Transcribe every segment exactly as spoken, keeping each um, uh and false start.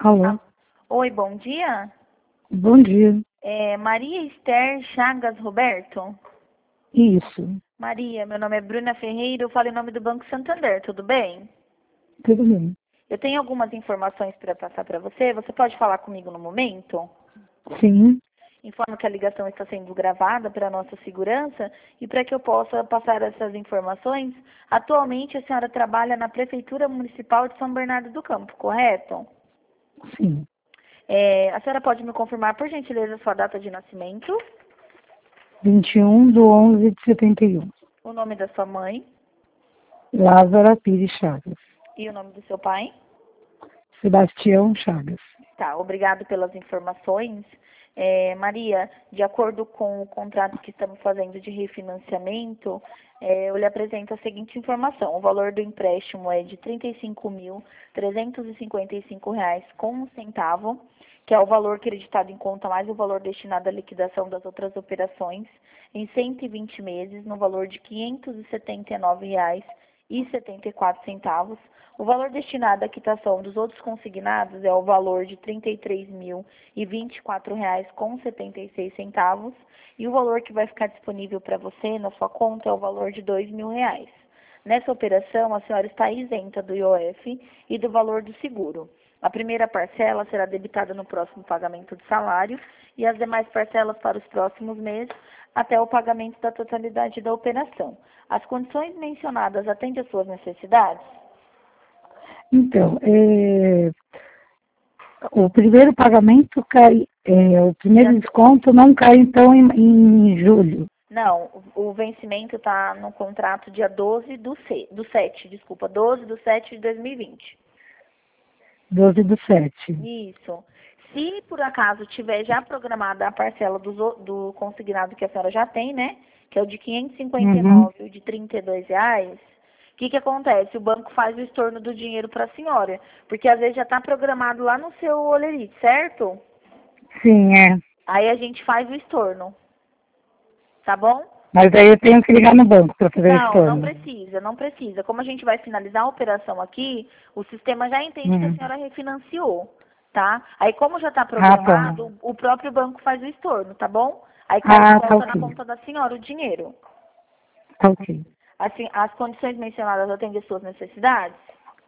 Alô? Oi, bom dia. Bom dia. É Maria Esther Chagas Roberto? Isso. Maria, meu nome é Bruna Ferreira, eu falo em nome do Banco Santander, tudo bem? Tudo bem. Eu tenho algumas informações para passar para você, você pode falar comigo no momento? Sim. Informo que a ligação está sendo gravada para nossa segurança e para que eu possa passar essas informações, atualmente a senhora trabalha na Prefeitura Municipal de São Bernardo do Campo, correto? Sim. É, a senhora pode me confirmar, por gentileza, sua data de nascimento, vinte e um de onze de setenta e um. o nome da sua mãe Lázara Pires Chagas. e o nome do seu pai? Sebastião Chagas. Tá, obrigado pelas informações. É, Maria, de acordo com o contrato que estamos fazendo de refinanciamento, é, eu lhe apresento a seguinte informação. O valor do empréstimo é de trinta e cinco mil trezentos e cinquenta e cinco reais com um centavo, que é o valor creditado em conta mais o valor destinado à liquidação das outras operações, em cento e vinte meses, no valor de quinhentos e setenta e nove reais e setenta e quatro centavos. O valor destinado à quitação dos outros consignados é o valor de trinta e três mil e vinte e quatro reais com setenta e seis centavos e o valor que vai ficar disponível para você na sua conta é o valor de dois mil reais. Nessa operação, a senhora está isenta do I O F e do valor do seguro. A primeira parcela será debitada no próximo pagamento de salário e as demais parcelas para os próximos meses até o pagamento da totalidade da operação. As condições mencionadas atendem às suas necessidades? Então, é, o primeiro pagamento cai, é, o primeiro desconto não cai então em, em julho. Não, o o vencimento está no contrato dia doze do, C, do sete, desculpa, doze do sete de dois mil e vinte. doze do sete. Isso. Se por acaso tiver já programada a parcela do, do consignado que a senhora já tem, né? Que é o de quinhentos e cinquenta e nove e Uhum. o de trinta e dois reais, o que, que acontece? O banco faz o estorno do dinheiro para a senhora. Porque às vezes já está programado lá no seu olerite, certo? Sim, é. Aí a gente faz o estorno. Tá bom? Mas aí eu tenho que ligar no banco para fazer o Não, não estorno. precisa, não precisa. Como a gente vai finalizar a operação aqui, o sistema já entende que a Uhum. senhora refinanciou, tá? Aí como já está Ah, tá. programado, o próprio banco faz o estorno, tá bom? Aí cai de Ah, tá volta na ok. conta da senhora o dinheiro. Tá ok. Assim, as condições mencionadas atendem às suas necessidades?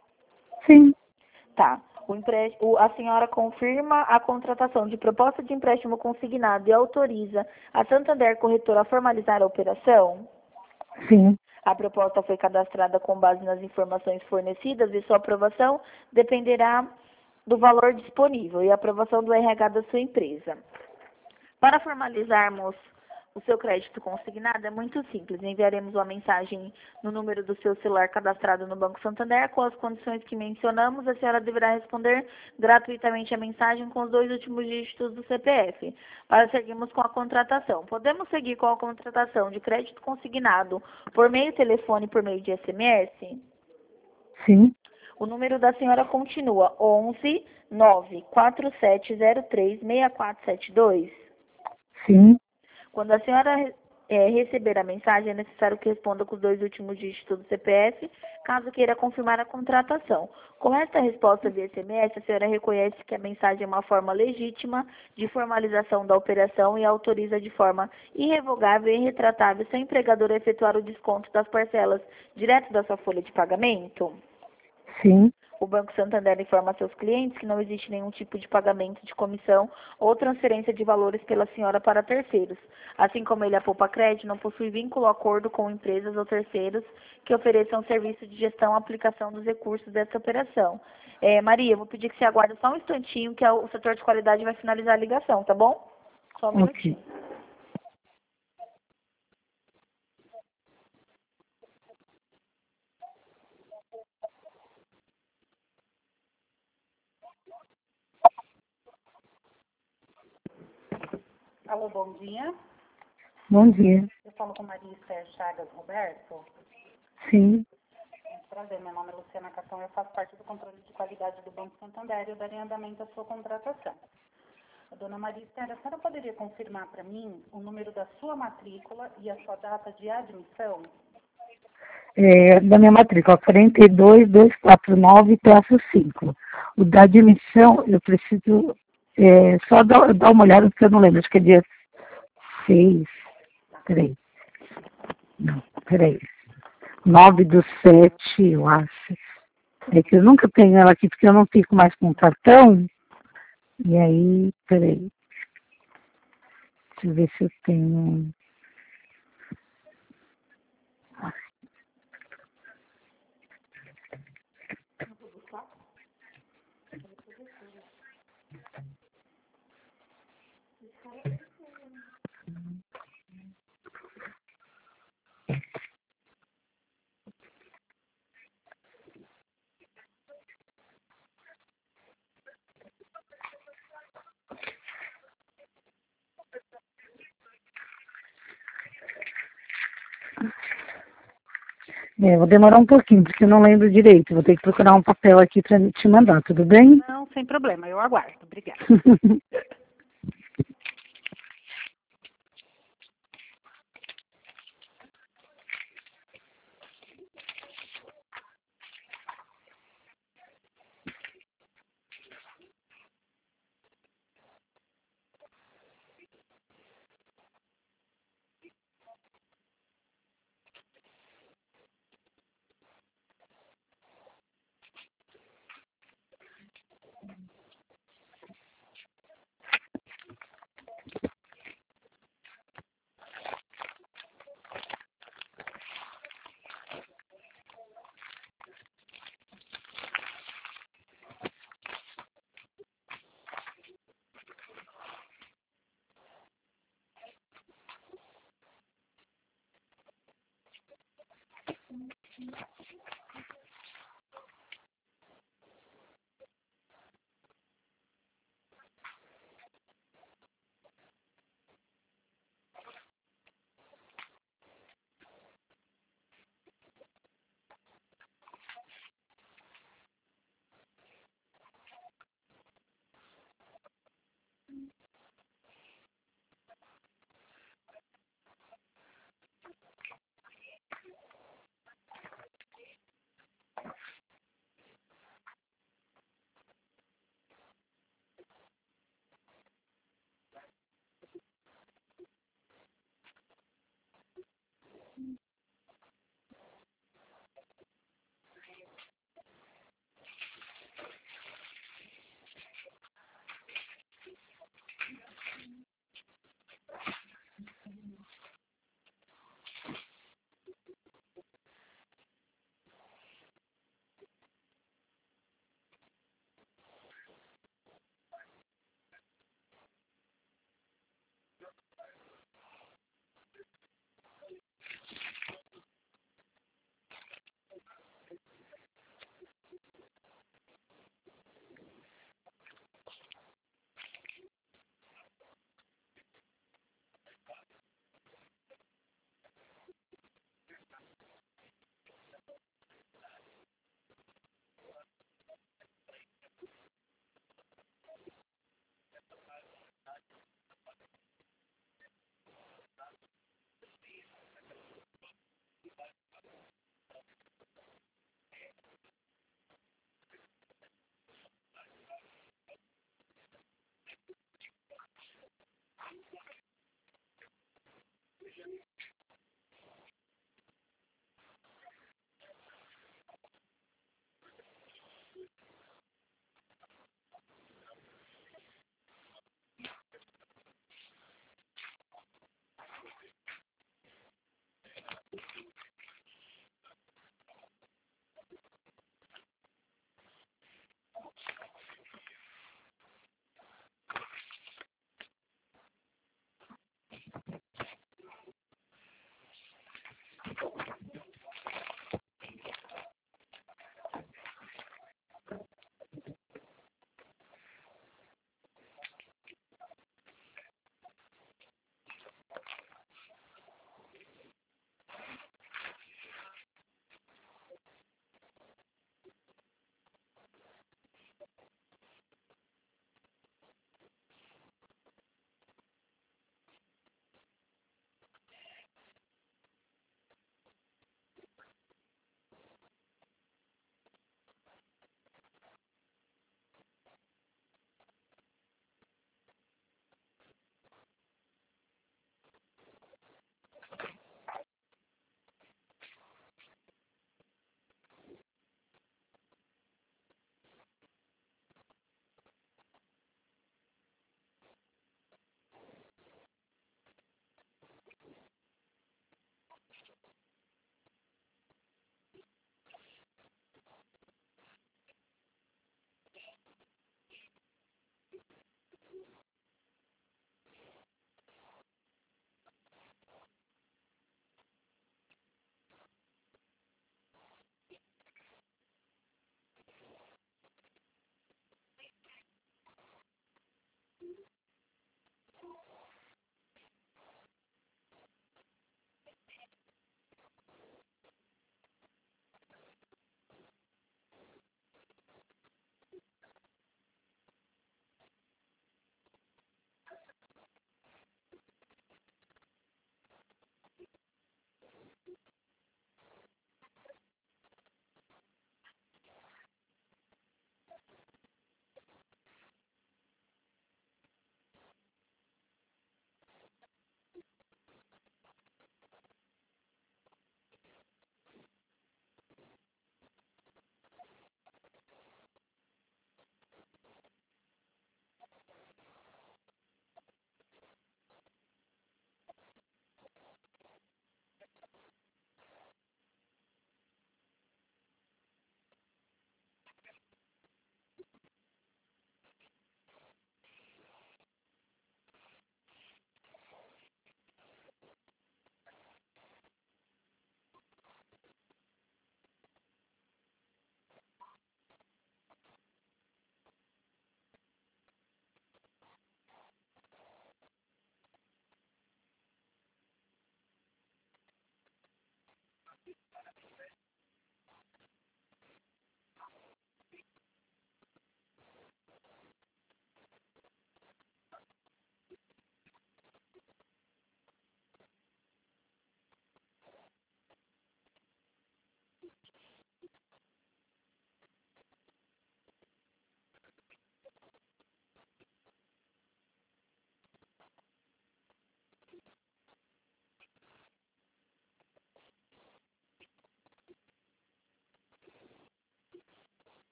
Sim. Tá. O empre... o- a senhora confirma a contratação de proposta de empréstimo consignado e autoriza a Santander Corretora a formalizar a operação? Sim. A proposta foi cadastrada com base nas informações fornecidas e sua aprovação dependerá do valor disponível e a aprovação do R H da sua empresa. Para formalizarmos o seu crédito consignado é muito simples. Enviaremos uma mensagem no número do seu celular cadastrado no Banco Santander com as condições que mencionamos. A senhora deverá responder gratuitamente a mensagem com os dois últimos dígitos do C P F. Para seguirmos com a contratação. Podemos seguir com a contratação de crédito consignado por meio telefone e por meio de S M S? Sim. O número da senhora continua onze nove quatro sete zero três seis quatro sete dois. Sim. Quando a senhora é, receber a mensagem, é necessário que responda com os dois últimos dígitos do C P F, caso queira confirmar a contratação. Com esta resposta via S M S, a senhora reconhece que a mensagem é uma forma legítima de formalização da operação e autoriza de forma irrevogável e irretratável seu empregador a efetuar o desconto das parcelas direto da sua folha de pagamento? Sim. O Banco Santander informa a seus clientes que não existe nenhum tipo de pagamento de comissão ou transferência de valores pela senhora para terceiros. Assim como ele, a Poupa Crédito, não possui vínculo ou acordo com empresas ou terceiros que ofereçam serviço de gestão e aplicação dos recursos dessa operação. É, Maria, eu vou pedir que você aguarde só um instantinho, que o setor de qualidade vai finalizar a ligação, tá bom? Só um Ok. minutinho. Alô, bom dia. Bom dia. Eu falo com Maria Esther Chagas Roberto. Sim. Prazer, meu nome é Luciana Catão, eu faço parte do controle de qualidade do Banco Santander e eu darei andamento à sua contratação. A dona Maria Esther, a senhora poderia confirmar para mim o número da sua matrícula e a sua data de admissão? é, da minha matrícula, quarenta e dois, duzentos e quarenta e nove, traço cinco. O da admissão, eu preciso é, só dar, dar uma olhada, porque eu não lembro, acho que é dia seis, peraí, não, peraí, nove do sete, eu acho. É que eu nunca tenho ela aqui, porque eu não fico mais com cartão, e aí, peraí, deixa eu ver se eu tenho... É, vou demorar um pouquinho, porque eu não lembro direito. Vou ter que procurar um papel aqui para te mandar, tudo bem? Não, sem problema, eu aguardo. Obrigada.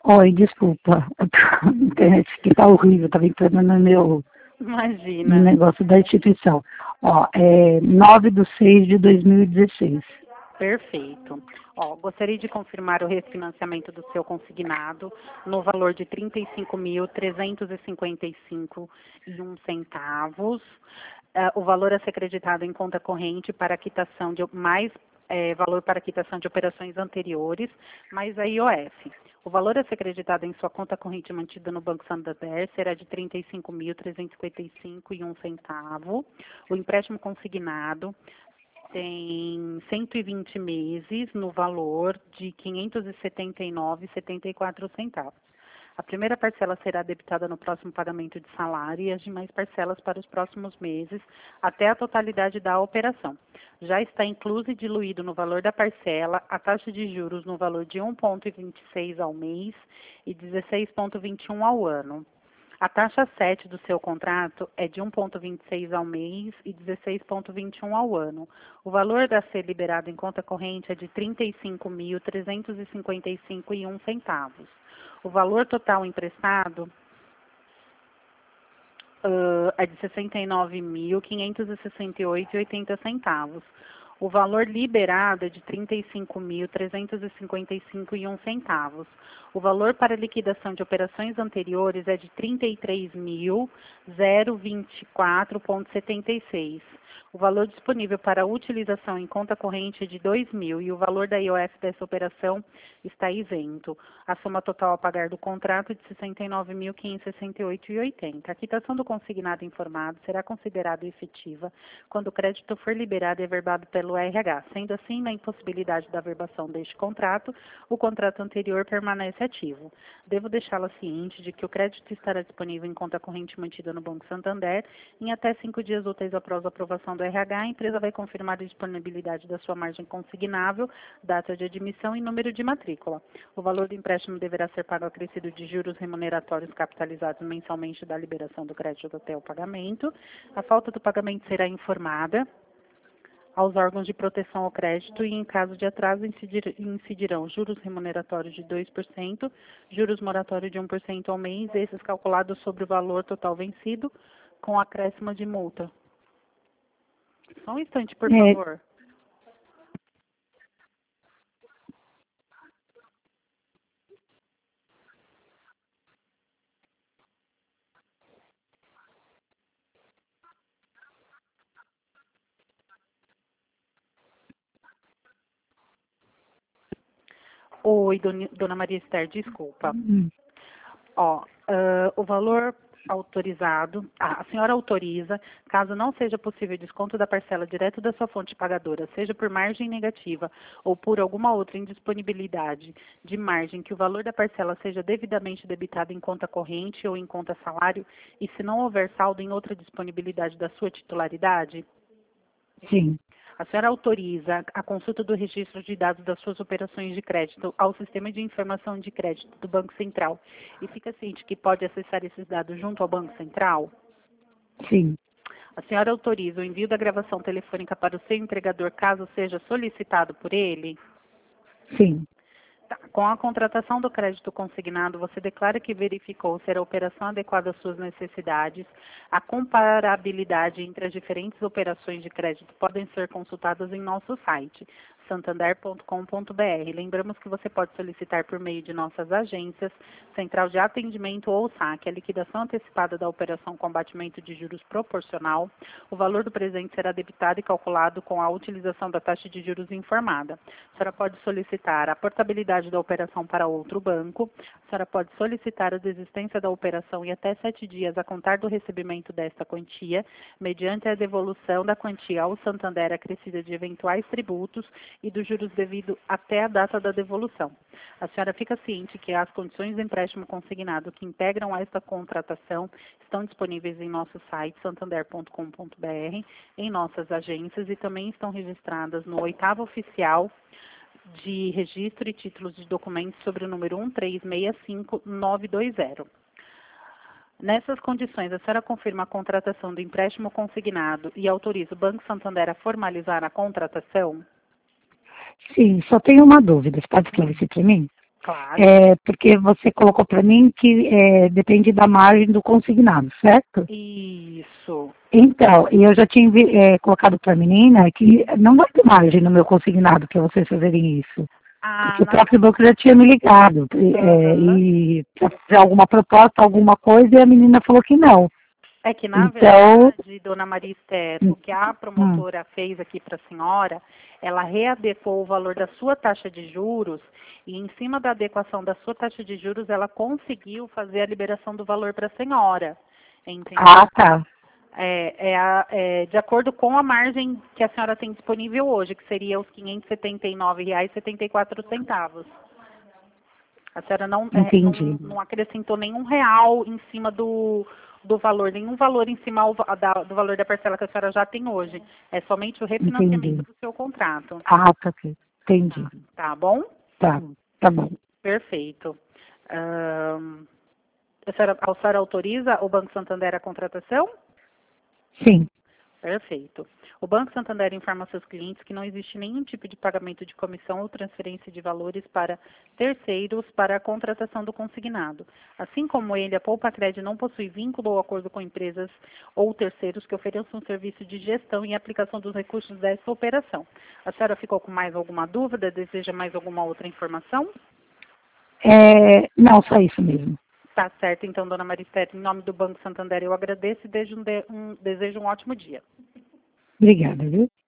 Oi, desculpa. A internet aqui tá horrível, estava entrando no meu Imagina. no negócio da instituição. Ó, é nove de seis de dois mil e dezesseis. Perfeito. Ó, gostaria de confirmar o refinanciamento do seu consignado no valor de trinta e cinco mil, trezentos e cinquenta e cinco e um centavos. Uh, o valor a ser creditado em conta corrente para quitação de mais é, valor para quitação de operações anteriores, mais a I O F. O valor a ser creditado em sua conta corrente mantida no Banco Santander será de trinta e cinco mil, trezentos e cinquenta e cinco e um centavo. O empréstimo consignado tem cento e vinte meses no valor de quinhentos e setenta e nove reais e setenta e quatro centavos. A primeira parcela será debitada no próximo pagamento de salário e as demais parcelas para os próximos meses, até a totalidade da operação. Já está incluso e diluído no valor da parcela a taxa de juros no valor de um vírgula vinte e seis ao mês e dezesseis vírgula vinte e um ao ano. A taxa sete do seu contrato é de um vírgula vinte e seis ao mês e dezesseis vírgula vinte e um ao ano. O valor a ser liberado em conta corrente é de trinta e cinco mil, trezentos e cinquenta e cinco e um centavos. O valor total emprestado uh, é de sessenta e nove mil, quinhentos e sessenta e oito e oitenta centavos. O valor liberado é de trinta e cinco mil, trezentos e cinquenta e cinco e um centavos. O valor para liquidação de operações anteriores é de trinta e três mil, vinte e quatro vírgula setenta e seis. O valor disponível para utilização em conta corrente é de dois mil e o valor da I O F dessa operação está isento. A soma total a pagar do contrato é de sessenta e nove mil, quinhentos e sessenta e oito e oitenta. A quitação do consignado informado será considerada efetiva quando o crédito for liberado e averbado pelo R H. Sendo assim, na impossibilidade da averbação deste contrato, o contrato anterior permanece ativo. Devo deixá-la ciente de que o crédito estará disponível em conta corrente mantida no Banco Santander em até cinco dias úteis após a aprovação do R H. A empresa vai confirmar a disponibilidade da sua margem consignável, data de admissão e número de matrícula. O valor do empréstimo deverá ser pago acrescido de juros remuneratórios capitalizados mensalmente da liberação do crédito até o pagamento. A falta do pagamento será informada aos órgãos de proteção ao crédito e, em caso de atraso, incidir, incidirão juros remuneratórios de dois por cento, juros moratórios de um por cento ao mês, esses calculados sobre o valor total vencido, com acréscimo de multa. Só um instante, por É. favor. Oi, dona dona Maria Esther, desculpa. Hum. Ó, uh, o valor autorizado, ah, a senhora autoriza, caso não seja possível desconto da parcela direto da sua fonte pagadora, seja por margem negativa ou por alguma outra indisponibilidade de margem, que o valor da parcela seja devidamente debitado em conta corrente ou em conta salário, e se não houver saldo em outra disponibilidade da sua titularidade? Sim. A senhora autoriza a consulta do registro de dados das suas operações de crédito ao Sistema de Informação de Crédito do Banco Central e fica ciente que pode acessar esses dados junto ao Banco Central? Sim. A senhora autoriza o envio da gravação telefônica para o seu empregador caso seja solicitado por ele? Sim. Tá. Com a contratação do crédito consignado, você declara que verificou ser a operação adequada às suas necessidades. A comparabilidade entre as diferentes operações de crédito podem ser consultadas em nosso site, santander ponto com ponto br. Lembramos que você pode solicitar por meio de nossas agências, Central de Atendimento ou saque, a liquidação antecipada da operação com abatimento de juros proporcional. O valor do presente será debitado e calculado com a utilização da taxa de juros informada. A senhora pode solicitar a portabilidade da operação para outro banco. A senhora pode solicitar a desistência da operação em até sete dias a contar do recebimento desta quantia, mediante a devolução da quantia ao Santander acrescida de eventuais tributos e dos juros devido até a data da devolução. A senhora fica ciente que as condições do empréstimo consignado que integram esta contratação estão disponíveis em nosso site, santander ponto com ponto br, em nossas agências e também estão registradas no oitavo oficial de registro e títulos de documentos sobre o número um três seis cinco nove dois zero. Nessas condições, a senhora confirma a contratação do empréstimo consignado e autoriza o Banco Santander a formalizar a contratação? Sim, só tenho uma dúvida. Você pode esclarecer para mim? Claro. É, porque você colocou para mim que é, depende da margem do consignado, certo? Isso. Então, e eu já tinha envi- é, colocado para a menina que não vai ter margem no meu consignado para vocês fazerem isso. Ah, Porque o na- próprio banco já tinha me ligado e, é, Aham. e para fazer alguma proposta, alguma coisa, e a menina falou que não. É que, na Então, verdade, dona Maria Esther, hum, o que a hum, promotora fez aqui para a senhora, ela readequou o valor da sua taxa de juros e, em cima da adequação da sua taxa de juros, ela conseguiu fazer a liberação do valor para a senhora. Entendeu? ah, tá, É, é a- é de acordo com a margem que a senhora tem disponível hoje, que seria os quinhentos e setenta e nove reais e setenta e quatro centavos. A senhora não, é, não, entendi, não acrescentou nenhum real em cima do, do valor, nenhum valor em cima ao va- da- do valor da parcela que a senhora já tem hoje. É somente o refinanciamento entendi. do seu contrato. Ah, tá, ok, entendi, Tá, tá bom? tá, tá bom. Perfeito. Ahn, a, senhora, a senhora autoriza o Banco Santander a contratação? Sim, Perfeito. O Banco Santander informa aos seus clientes que não existe nenhum tipo de pagamento de comissão ou transferência de valores para terceiros para a contratação do consignado. Assim como ele, a Poupa Cred não possui vínculo ou acordo com empresas ou terceiros que ofereçam um serviço de gestão e aplicação dos recursos dessa operação. A senhora ficou com mais alguma dúvida? Deseja mais alguma outra informação? é, não, só isso mesmo. Tá certo, então, dona Maristete, em nome do Banco Santander eu agradeço e desejo um, de- um- desejo um ótimo dia. Obrigada, viu?